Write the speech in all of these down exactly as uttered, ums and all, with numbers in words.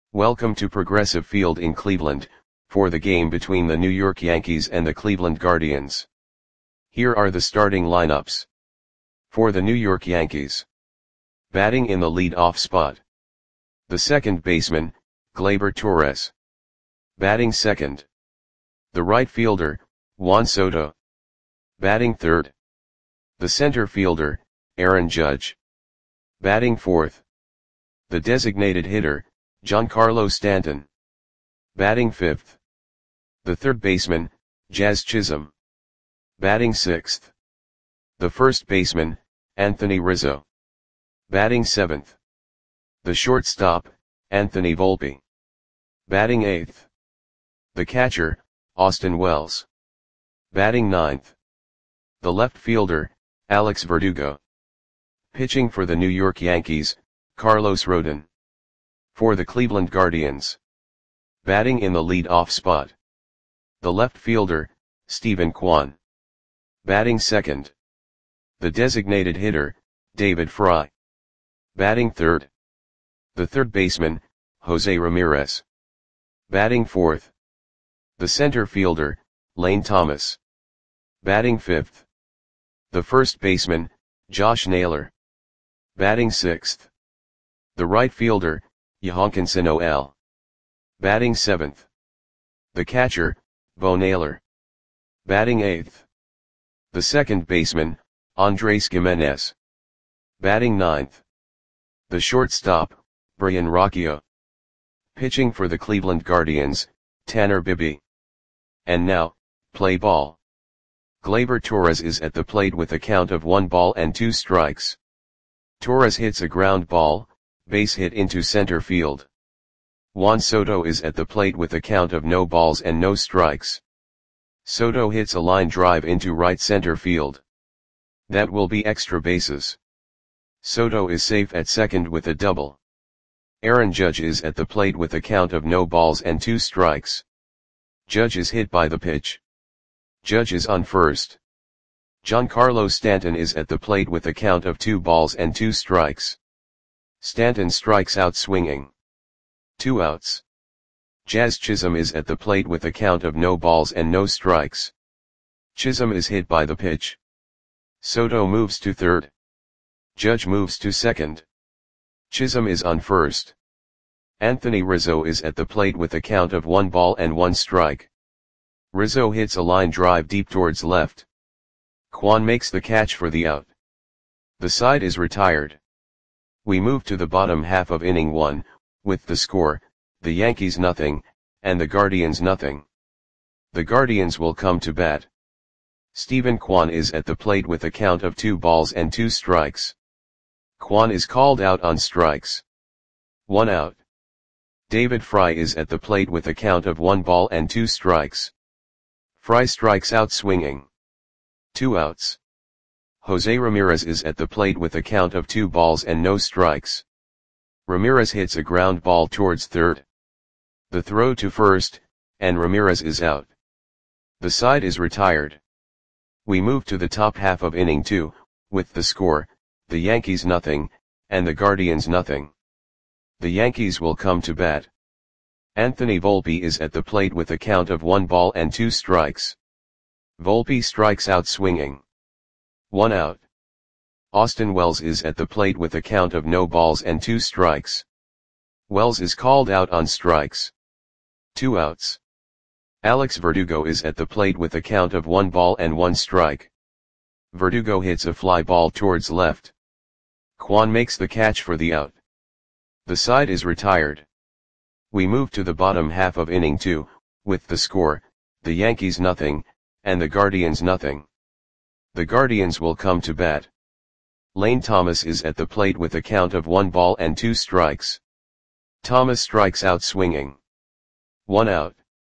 Welcome to Progressive Field in Cleveland, for the game between the New York Yankees and the Cleveland Guardians. Here are the starting lineups. For the New York Yankees. Batting in the lead-off spot. The second baseman, Gleyber Torres. Batting second. The right fielder, Juan Soto. Batting third. The center fielder, Aaron Judge. Batting fourth. The designated hitter, Giancarlo Stanton. Batting fifth. The third baseman, Jazz Chisholm. Batting sixth. The first baseman, Anthony Rizzo. Batting seventh. The shortstop, Anthony Volpe. Batting eighth. The catcher, Austin Wells. Batting ninth. The left fielder, Alex Verdugo. Pitching for the New York Yankees, Carlos Rodon. For the Cleveland Guardians. Batting in the lead-off spot. The left fielder, Steven Kwan. Batting second. The designated hitter, David Fry. Batting third. The third baseman, Jose Ramirez. Batting fourth. The center fielder, Lane Thomas. Batting fifth. The first baseman, Josh Naylor. Batting sixth. The right fielder, Johankinson Noel. Batting seventh. The catcher, Bo Naylor. Batting eighth. The second baseman, Andres Gimenez. Batting ninth. The shortstop, Brian Rocchio. Pitching for the Cleveland Guardians, Tanner Bibee. And now, play ball. Gleyber Torres is at the plate with a count of one ball and two strikes. Torres hits a ground ball, base hit into center field. Juan Soto is at the plate with a count of no balls and no strikes. Soto hits a line drive into right center field. That will be extra bases. Soto is safe at second with a double. Aaron Judge is at the plate with a count of no balls and two strikes. Judge is hit by the pitch. Judge is on first. Giancarlo Stanton is at the plate with a count of two balls and two strikes. Stanton strikes out swinging. Two outs. Jazz Chisholm is at the plate with a count of no balls and no strikes. Chisholm is hit by the pitch. Soto moves to third. Judge moves to second. Chisholm is on first. Anthony Rizzo is at the plate with a count of one ball and one strike. Rizzo hits a line drive deep towards left. Kwan makes the catch for the out. The side is retired. We move to the bottom half of inning one, with the score, the Yankees nothing, and the Guardians nothing. The Guardians will come to bat. Steven Kwan is at the plate with a count of two balls and two strikes. Kwan is called out on strikes. One out. David Fry is at the plate with a count of one ball and two strikes. Fry strikes out swinging. Two outs. Jose Ramirez is at the plate with a count of two balls and no strikes. Ramirez hits a ground ball towards third. The throw to first, and Ramirez is out. The side is retired. We move to the top half of inning two, with the score, the Yankees nothing, and the Guardians nothing. The Yankees will come to bat. Anthony Volpe is at the plate with a count of one ball and two strikes. Volpe strikes out swinging. One out. Austin Wells is at the plate with a count of no balls and two strikes. Wells is called out on strikes. Two outs. Alex Verdugo is at the plate with a count of one ball and one strike. Verdugo hits a fly ball towards left. Kwan makes the catch for the out. The side is retired. We move to the bottom half of inning two, with the score, the Yankees nothing, and the Guardians nothing. The Guardians will come to bat. Lane Thomas is at the plate with a count of one ball and two strikes. Thomas strikes out swinging. One out.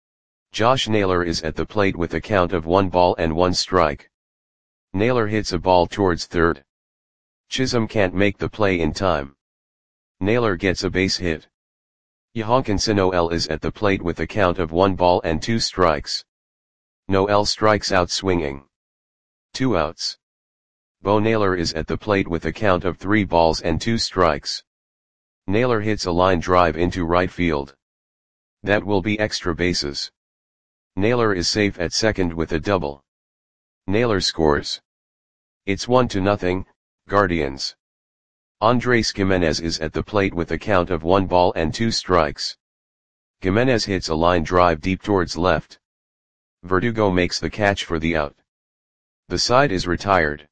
Josh Naylor is at the plate with a count of one ball and one strike. Naylor hits a ball towards third. Chisholm can't make the play in time. Naylor gets a base hit. Johankinson Noel is at the plate with a count of one ball and two strikes. Noel strikes out swinging. Two outs. Bo Naylor is at the plate with a count of three balls and two strikes. Naylor hits a line drive into right field. That will be extra bases. Naylor is safe at second with a double. Naylor scores. It's one to nothing, Guardians. Andrés Giménez is at the plate with a count of one ball and two strikes. Giménez hits a line drive deep towards left. Verdugo makes the catch for the out. The side is retired.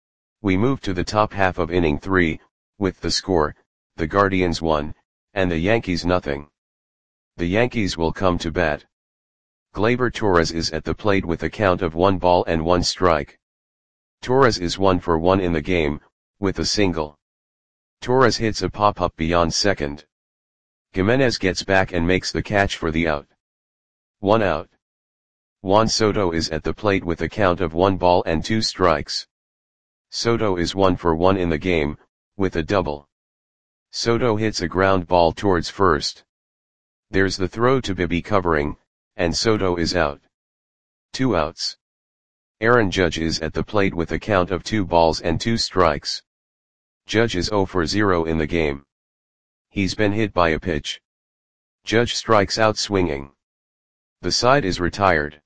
We move to the top half of inning three, with the score, the Guardians one, and the Yankees nothing. The Yankees will come to bat. Gleyber Torres is at the plate with a count of one ball and one strike. Torres is one for one in the game, with a single. Torres hits a pop-up beyond second. Giménez gets back and makes the catch for the out. One out. Juan Soto is at the plate with a count of one ball and two strikes. Soto is one for one in the game, with a double. Soto hits a ground ball towards first. There's the throw to Bibby covering, and Soto is out. Two outs. Aaron Judge is at the plate with a count of two balls and two strikes. Judge is zero for zero in the game. He's been hit by a pitch. Judge strikes out swinging. The side is retired.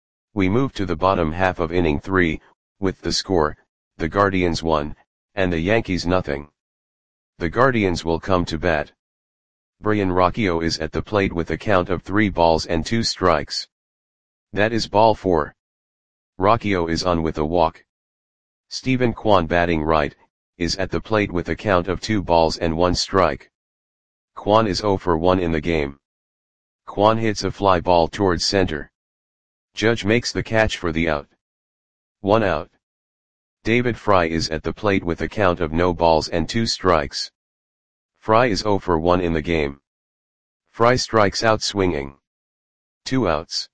We move to the bottom half of inning three, with the score, the Guardians one, and the Yankees nothing. The Guardians will come to bat. Brian Rocchio is at the plate with a count of three balls and two strikes. That is ball four. Rocchio is on with a walk. Stephen Kwan, batting right, is at the plate with a count of two balls and one strike. Kwan is zero for one in the game. Kwan hits a fly ball towards center. Judge makes the catch for the out. One out. David Fry is at the plate with a count of no balls and two strikes. Fry is zero for one in the game. Fry strikes out swinging. Two outs.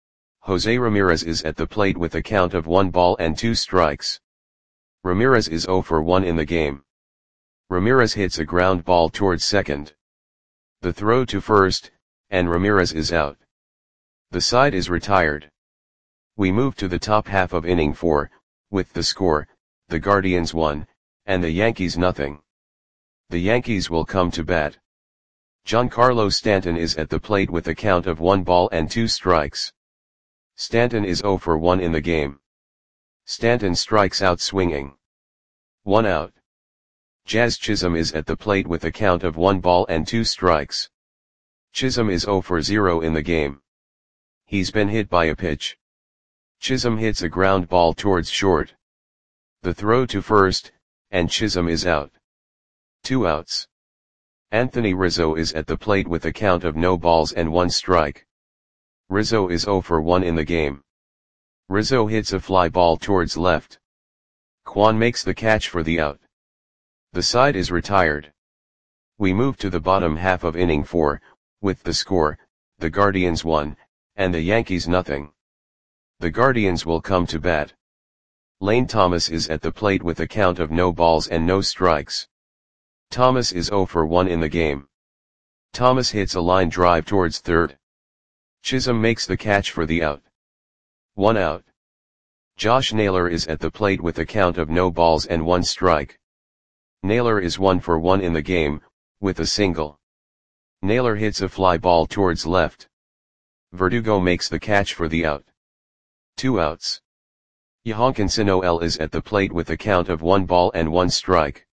Jose Ramirez is at the plate with a count of one ball and two strikes. Ramirez is zero for one in the game. Ramirez hits a ground ball towards second. The throw to first, and Ramirez is out. The side is retired. We move to the top half of inning four, with the score, the Guardians one, and the Yankees nothing. The Yankees will come to bat. Giancarlo Stanton is at the plate with a count of one ball and two strikes. Stanton is zero for one in the game. Stanton strikes out swinging. One out. Jazz Chisholm is at the plate with a count of one ball and two strikes. Chisholm is zero for zero in the game. He's been hit by a pitch. Chisholm hits a ground ball towards short. The throw to first, and Chisholm is out. Two outs. Anthony Rizzo is at the plate with a count of no balls and one strike. Rizzo is zero for one in the game. Rizzo hits a fly ball towards left. Kwan makes the catch for the out. The side is retired. We move to the bottom half of inning four, with the score, the Guardians one, and the Yankees nothing. The Guardians will come to bat. Lane Thomas is at the plate with a count of no balls and no strikes. Thomas is zero for one in the game. Thomas hits a line drive towards third. Chisholm makes the catch for the out. One out. Josh Naylor is at the plate with a count of no balls and one strike. Naylor is one for one in the game, with a single. Naylor hits a fly ball towards left. Verdugo makes the catch for the out. Two outs. Yohankinson Noel is at the plate with a count of one ball and one strike.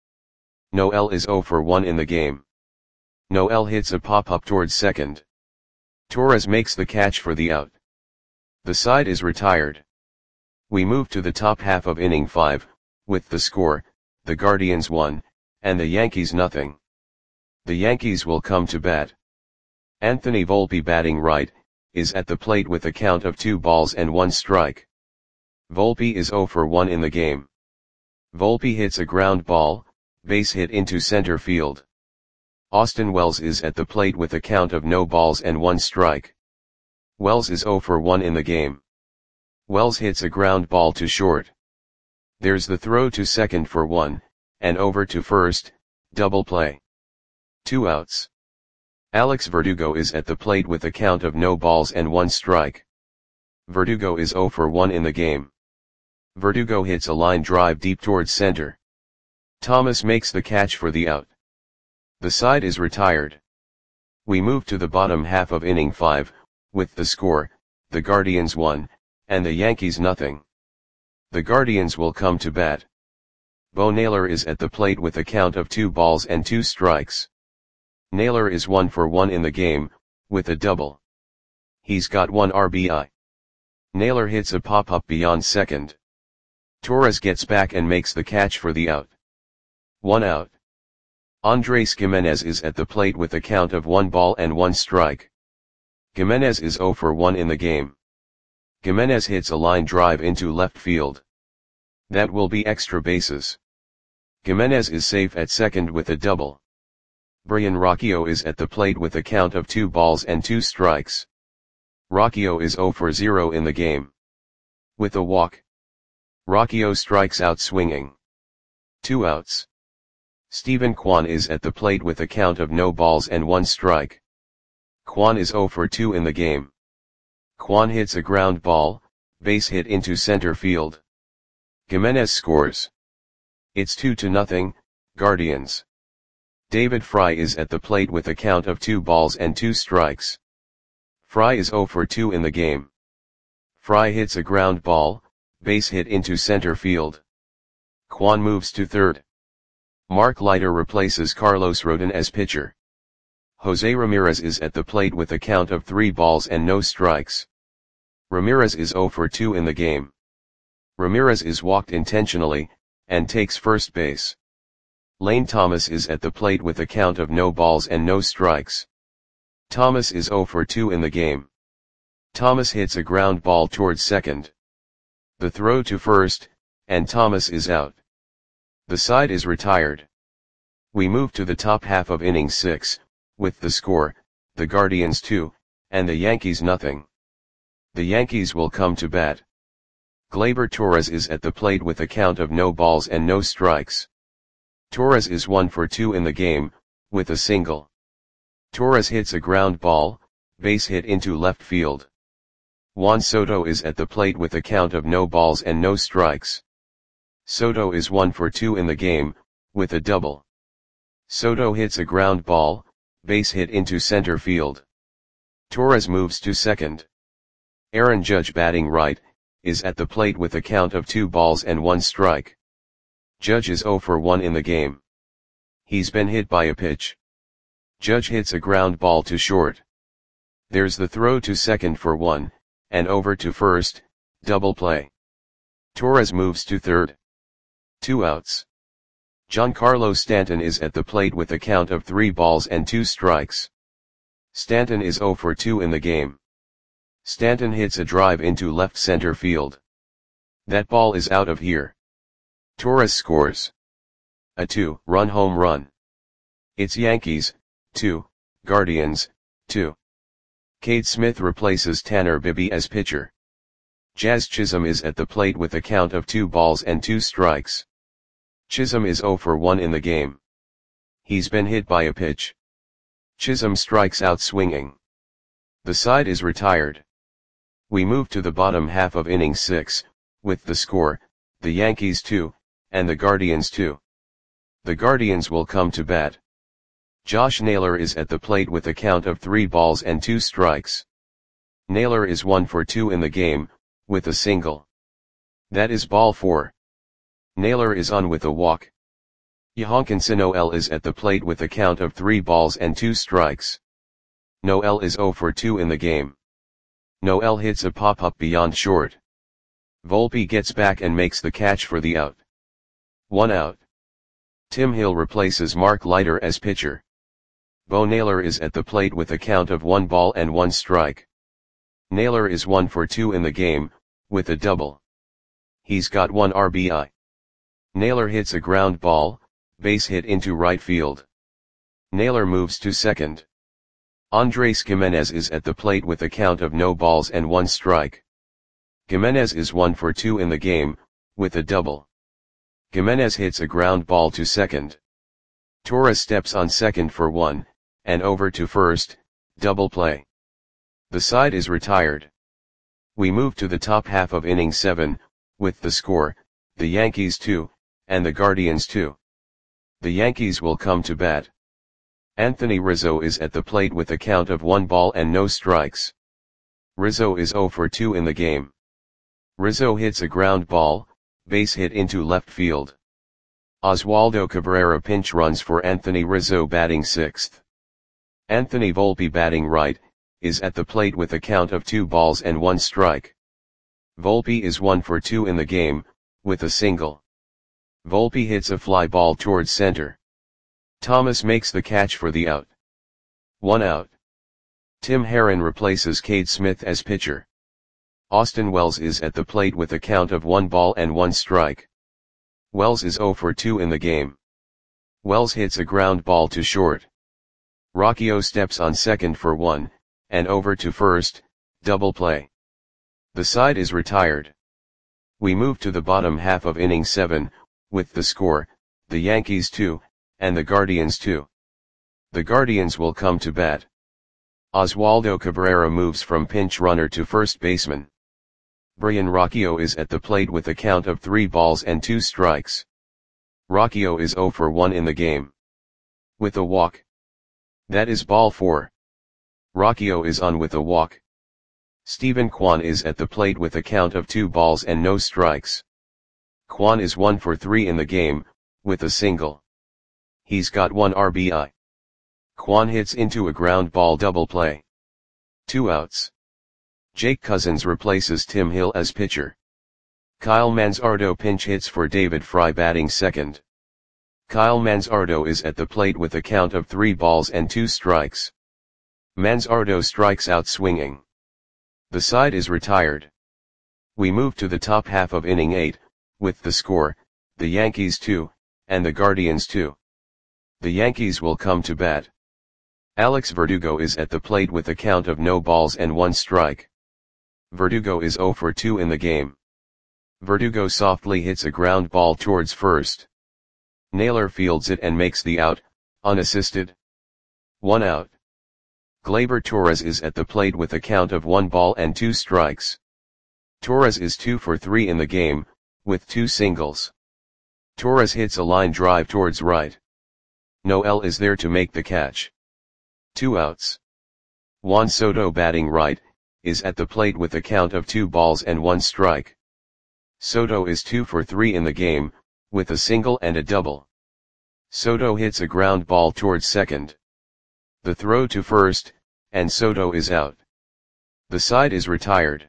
Noel is zero for one in the game. Noel hits a pop-up towards second. Torres makes the catch for the out. The side is retired. We move to the top half of inning five, with the score, the Guardians one, and the Yankees nothing. The Yankees will come to bat. Anthony Volpe, batting right, is at the plate with a count of two balls and one strike. Volpe is zero for one in the game. Volpe hits a ground ball, base hit into center field. Austin Wells is at the plate with a count of no balls and one strike. Wells is zero for one in the game. Wells hits a ground ball to short. There's the throw to second for one, and over to first, double play. Two outs. Alex Verdugo is at the plate with a count of no balls and one strike. Verdugo is zero for one in the game. Verdugo hits a line drive deep towards center. Thomas makes the catch for the out. The side is retired. We move to the bottom half of inning five, with the score, the Guardians one, and the Yankees nothing. The Guardians will come to bat. Bo Naylor is at the plate with a count of two balls and two strikes. Naylor is one for one in the game, with a double. He's got one R B I. Naylor hits a pop-up beyond second. Torres gets back and makes the catch for the out. One out. Andrés Giménez is at the plate with a count of one ball and one strike. Giménez is zero for one in the game. Giménez hits a line drive into left field. That will be extra bases. Giménez is safe at second with a double. Brian Rocchio is at the plate with a count of two balls and two strikes. Rocchio is zero for zero in the game. With a walk. Rocchio strikes out swinging. Two outs. Steven Kwan is at the plate with a count of no balls and one strike. Kwan is zero for two in the game. Kwan hits a ground ball, base hit into center field. Giménez scores. It's two to nothing, Guardians. David Fry is at the plate with a count of two balls and two strikes. Fry is zero for two in the game. Fry hits a ground ball, base hit into center field. Kwan moves to third. Mark Leiter replaces Carlos Rodon as pitcher. Jose Ramirez is at the plate with a count of three balls and no strikes. Ramirez is zero for two in the game. Ramirez is walked intentionally, and takes first base. Lane Thomas is at the plate with a count of no balls and no strikes. Thomas is zero for two in the game. Thomas hits a ground ball towards second. The throw to first, and Thomas is out. The side is retired. We move to the top half of inning six, with the score, the Guardians two, and the Yankees nothing. The Yankees will come to bat. Gleyber Torres is at the plate with a count of no balls and no strikes. Torres is one for two in the game, with a single. Torres hits a ground ball, base hit into left field. Juan Soto is at the plate with a count of no balls and no strikes. Soto is one for two in the game, with a double. Soto hits a ground ball, base hit into center field. Torres moves to second. Aaron Judge, batting right, is at the plate with a count of two balls and one strike. Judge is zero for one in the game. He's been hit by a pitch. Judge hits a ground ball to short. There's the throw to second for one, and over to first, double play. Torres moves to third. Two outs. Giancarlo Stanton is at the plate with a count of three balls and two strikes. Stanton is zero for two in the game. Stanton hits a drive into left center field. That ball is out of here. Torres scores. A two-run home run. It's Yankees, two, Guardians, two. Cade Smith replaces Tanner Bibee as pitcher. Jazz Chisholm is at the plate with a count of two balls and two strikes. Chisholm is zero for one in the game. He's been hit by a pitch. Chisholm strikes out swinging. The side is retired. We move to the bottom half of inning six, with the score, the Yankees two, and the Guardians two. The Guardians will come to bat. Josh Naylor is at the plate with a count of three balls and two strikes. Naylor is one for two in the game, with a single. That is ball four. Naylor is on with a walk. Yohankinson Noel is at the plate with a count of three balls and two strikes. Noel is zero for two in the game. Noel hits a pop-up beyond short. Volpe gets back and makes the catch for the out. One out. Tim Hill replaces Mark Leiter as pitcher. Bo Naylor is at the plate with a count of one ball and one strike. Naylor is one for two in the game, with a double. He's got one R B I. Naylor hits a ground ball, base hit into right field. Naylor moves to second. Andrés Giménez is at the plate with a count of no balls and one strike. Giménez is one for two in the game, with a double. Giménez hits a ground ball to second. Torres steps on second for one, and over to first, double play. The side is retired. We move to the top half of inning seven, with the score, the Yankees two, and the Guardians two. The Yankees will come to bat. Anthony Rizzo is at the plate with a count of one ball and no strikes. Rizzo is zero for two in the game. Rizzo hits a ground ball, base hit into left field. Oswaldo Cabrera pinch runs for Anthony Rizzo batting sixth. Anthony Volpe batting right, is at the plate with a count of two balls and one strike. Volpe is one for two in the game, with a single. Volpe hits a fly ball towards center. Thomas makes the catch for the out. One out. Tim Herrin replaces Cade Smith as pitcher. Austin Wells is at the plate with a count of one ball and one strike. Wells is zero for two in the game. Wells hits a ground ball to short. Rocchio steps on second for one, and over to first, double play. The side is retired. We move to the bottom half of inning seven, with the score, the Yankees two, and the Guardians two. The Guardians will come to bat. Oswaldo Cabrera moves from pinch runner to first baseman. Brian Rocchio is at the plate with a count of three balls and two strikes. Rocchio is zero for one in the game. With a walk. That is ball four. Rocchio is on with a walk. Stephen Kwan is at the plate with a count of two balls and no strikes. Kwan is one for three in the game, with a single. He's got one R B I. Kwan hits into a ground ball double play. Two outs. Jake Cousins replaces Tim Hill as pitcher. Kyle Manzardo pinch hits for David Fry batting second. Kyle Manzardo is at the plate with a count of three balls and two strikes. Manzardo strikes out swinging. The side is retired. We move to the top half of inning eight, with the score, the Yankees two, and the Guardians two. The Yankees will come to bat. Alex Verdugo is at the plate with a count of no balls and one strike. Verdugo is zero for two in the game. Verdugo softly hits a ground ball towards first. Naylor fields it and makes the out, unassisted. One out. Gleyber Torres is at the plate with a count of one ball and two strikes. Torres is two for three in the game, with two singles. Torres hits a line drive towards right. Noel is there to make the catch. Two outs. Juan Soto batting right, is at the plate with a count of two balls and one strike. Soto is two for three in the game, with a single and a double. Soto hits a ground ball towards second. The throw to first, and Soto is out. The side is retired.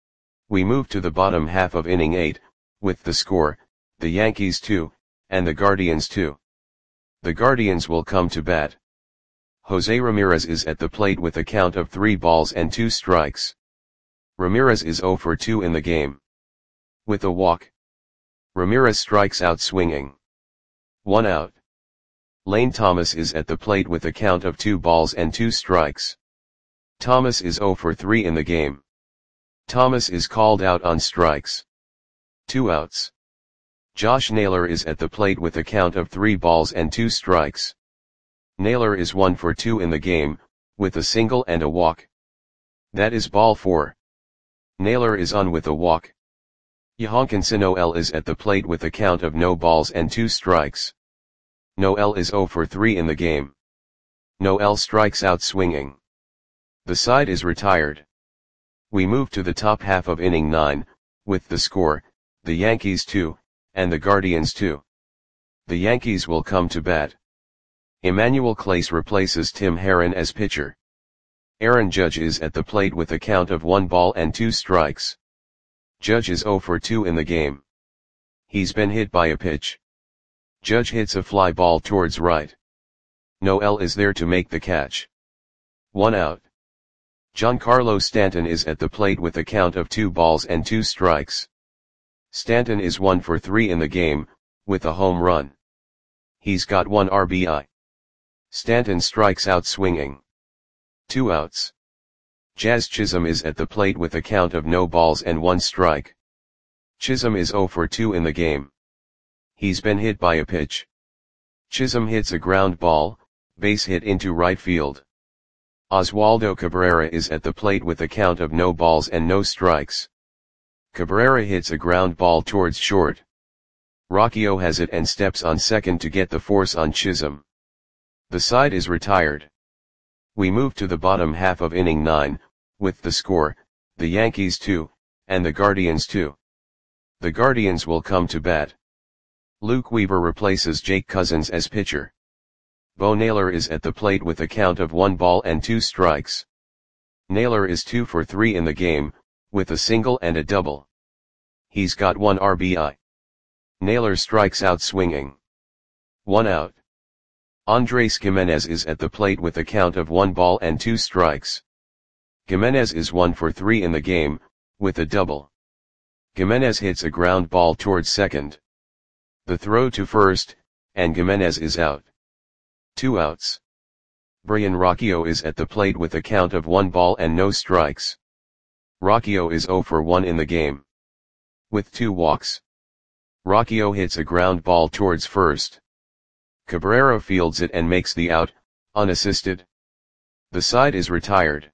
We move to the bottom half of inning eight, with the score, the Yankees two, and the Guardians two. The Guardians will come to bat. Jose Ramirez is at the plate with a count of three balls and two strikes. Ramirez is zero for two in the game. With a walk. Ramirez strikes out swinging. One out. Lane Thomas is at the plate with a count of two balls and two strikes. Thomas is zero for three in the game. Thomas is called out on strikes. Two outs. Josh Naylor is at the plate with a count of three balls and two strikes. Naylor is one for two in the game, with a single and a walk. That is ball four. Naylor is on with a walk. Yohankinson Noel is at the plate with a count of no balls and two strikes. Noel is zero for three in the game. Noel strikes out swinging. The side is retired. We move to the top half of inning nine, with the score, the Yankees two, and the Guardians two. The Yankees will come to bat. Emmanuel Clase replaces Tim Herrin as pitcher. Aaron Judge is at the plate with a count of one ball and two strikes. Judge is zero for two in the game. He's been hit by a pitch. Judge hits a fly ball towards right. Noel is there to make the catch. One out. Giancarlo Stanton is at the plate with a count of two balls and two strikes. Stanton is one for three in the game, with a home run. He's got one R B I. Stanton strikes out swinging. Two outs. Jazz Chisholm is at the plate with a count of no balls and one strike. Chisholm is zero for two in the game. He's been hit by a pitch. Chisholm hits a ground ball, base hit into right field. Oswaldo Cabrera is at the plate with a count of no balls and no strikes. Cabrera hits a ground ball towards short. Rocchio has it and steps on second to get the force on Chisholm. The side is retired. We move to the bottom half of inning nine, with the score, the Yankees two, and the Guardians two. The Guardians will come to bat. Luke Weaver replaces Jake Cousins as pitcher. Bo Naylor is at the plate with a count of one ball and two strikes. Naylor is two for three in the game, with a single and a double. He's got one R B I. Naylor strikes out swinging. One out. Andres Gimenez is at the plate with a count of one ball and two strikes. Gimenez is one for three in the game, with a double. Gimenez hits a ground ball towards second. The throw to first, and Gimenez is out. Two outs. Brian Rocchio is at the plate with a count of one ball and no strikes. Rocchio is zero for one in the game, with two walks. Rocchio hits a ground ball towards first. Cabrera fields it and makes the out, unassisted. The side is retired.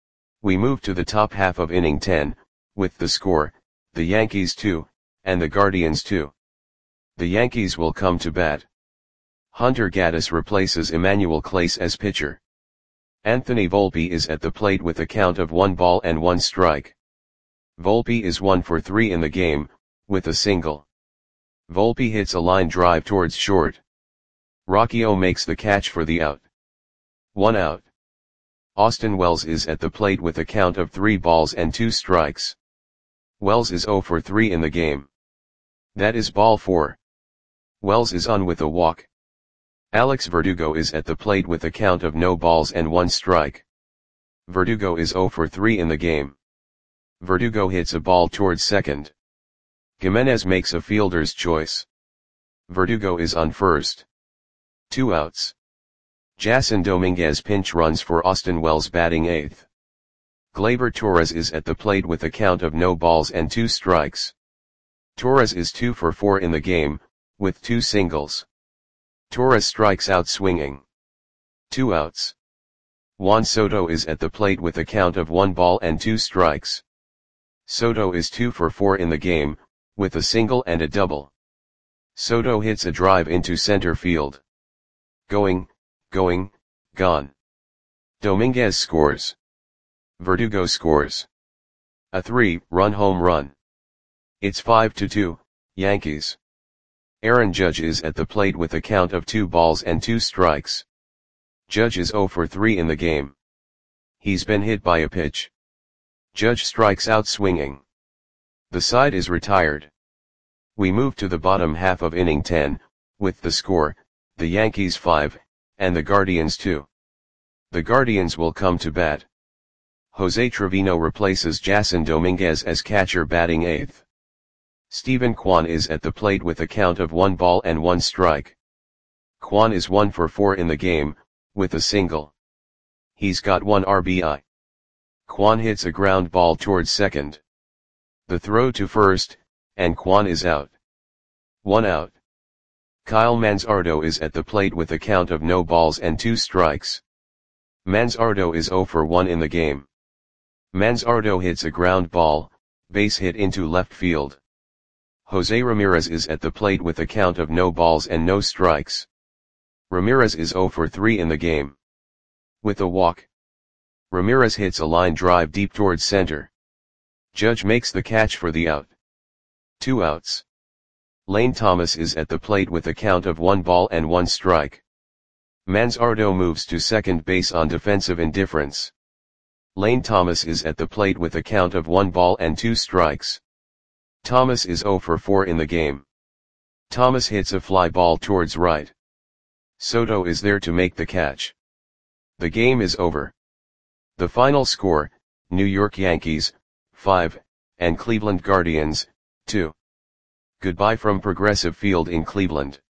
We move to the top half of inning ten, with the score, the Yankees two, and the Guardians two. The Yankees will come to bat. Hunter Gaddis replaces Emmanuel Clase as pitcher. Anthony Volpe is at the plate with a count of one ball and one strike. Volpe is one for three in the game, with a single. Volpe hits a line drive towards short. Rocchio makes the catch for the out. One out. Austin Wells is at the plate with a count of three balls and two strikes. Wells is zero for three in the game. That is ball four. Wells is on with a walk. Alex Verdugo is at the plate with a count of no balls and one strike. Verdugo is zero for three in the game. Verdugo hits a ball towards second. Gimenez makes a fielder's choice. Verdugo is on first. Two outs. Jason Dominguez pinch runs for Austin Wells batting eighth. Gleyber Torres is at the plate with a count of no balls and two strikes. Torres is two for four in the game, with two singles. Torres strikes out swinging. Two outs. Juan Soto is at the plate with a count of one ball and two strikes. Soto is two for four in the game, with a single and a double. Soto hits a drive into center field. Going, going, gone. Dominguez scores. Verdugo scores. A three-run home run. It's five to two, Yankees. Aaron Judge is at the plate with a count of two balls and two strikes. Judge is zero for three in the game. He's been hit by a pitch. Judge strikes out swinging. The side is retired. We move to the bottom half of inning ten, with the score, the Yankees five, and the Guardians two. The Guardians will come to bat. Jose Trevino replaces Jason Dominguez as catcher batting eighth. Stephen Kwan is at the plate with a count of one ball and one strike. Kwan is one for four in the game, with a single. He's got one R B I. Kwan hits a ground ball towards second. The throw to first, and Kwan is out. One out. Kyle Manzardo is at the plate with a count of no balls and two strikes. Manzardo is zero for one in the game. Manzardo hits a ground ball, base hit into left field. Jose Ramirez is at the plate with a count of no balls and no strikes. Ramirez is zero for three in the game. With a walk. Ramirez hits a line drive deep towards center. Judge makes the catch for the out. Two outs. Lane Thomas is at the plate with a count of one ball and one strike. Manzardo moves to second base on defensive indifference. Lane Thomas is at the plate with a count of one ball and two strikes. Thomas is zero for four in the game. Thomas hits a fly ball towards right. Soto is there to make the catch. The game is over. The final score, New York Yankees, five, and Cleveland Guardians, two. Goodbye from Progressive Field in Cleveland.